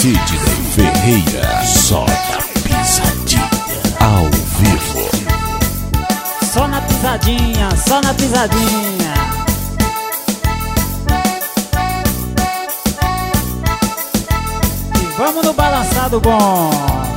Sidney Ferreira, só na pisadinha, ao vivo. Só na pisadinha, só na pisadinha. E vamos no balançado bom.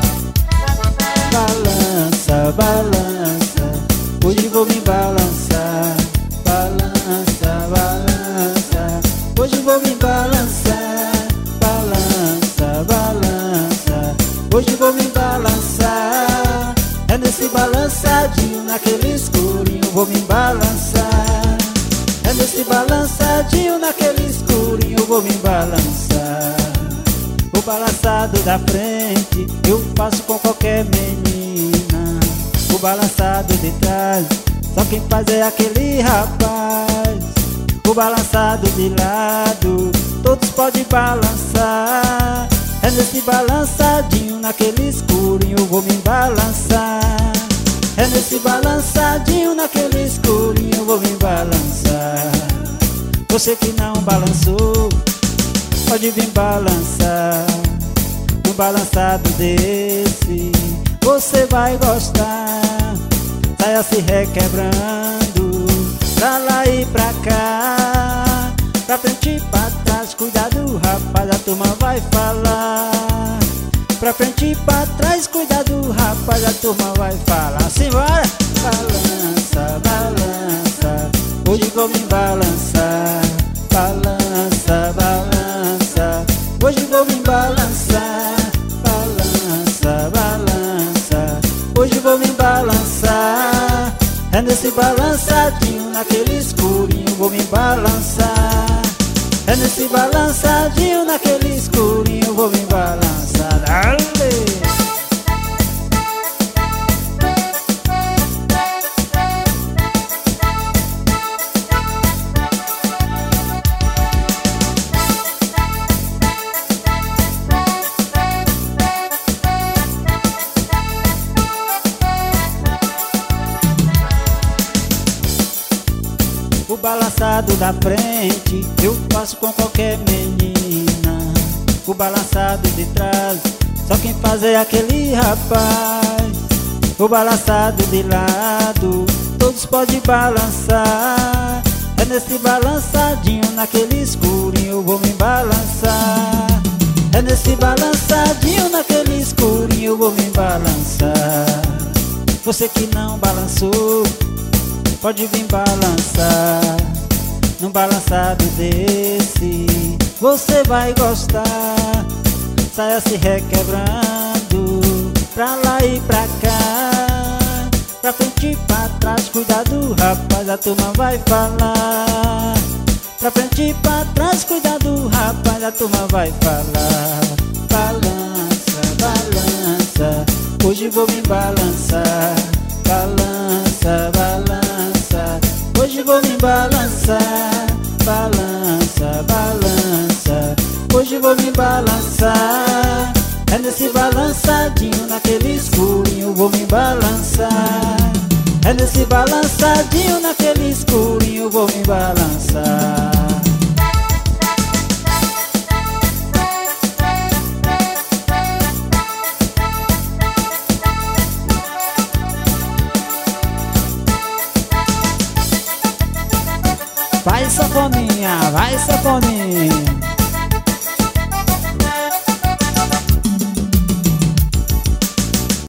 Balança, balança, hoje vou me balançar. Balança, balança, hoje vou me balançar. Balança, balança, hoje vou me balançar. É nesse balançadinho, naquele escurinho, vou me balançar. É nesse balançadinho, naquele escurinho, vou me balançar. O balançado da frente eu faço com qualquer menina. O balançado de trás só quem faz é aquele rapaz. O balançado de lado todos podem balançar. É nesse balançadinho, naquele escurinho, eu vou me balançar. É nesse balançadinho, naquele escurinho, eu vou me balançar. Você que não balançou, pode vir balançar. No balançado desse, você vai gostar. Saia se requebrando, pra lá e pra cá, pra frente e pra trás, cuidado rapaz, a turma vai falar. Pra frente e pra trás, cuidado rapaz, a turma vai falar. Simbora! Balança, balança, hoje vou me balançar. Balança, balança, hoje vou me balançar. Balança, balança, hoje vou me balançar. É nesse balançadinho, naquele escurinho, vou me balançar. É nesse balançadinho, naquele escurinho, vou me balançar. Dale! O balançado da frente eu faço com qualquer menina. O balançado de trás só quem faz é aquele rapaz. O balançado de lado todos podem balançar. É nesse balançadinho, naquele escurinho, eu vou me balançar. É nesse balançadinho, naquele escurinho, eu vou me balançar. Você que não balançou, pode vir balançar. Num balançado desse, você vai gostar. Saia se requebrando, pra lá e pra cá, pra frente e pra trás, cuidado rapaz, a turma vai falar. Pra frente e pra trás, cuidado rapaz, a turma vai falar. Balança, balança, hoje vou me balançar. Balança, balança, hoje vou me balançar. Balança, balança, hoje vou me balançar. É nesse balançadinho, naquele escurinho, vou me balançar. É nesse balançadinho, naquele escurinho, vou me balançar. Vai sanfoninha, vai sanfoninha.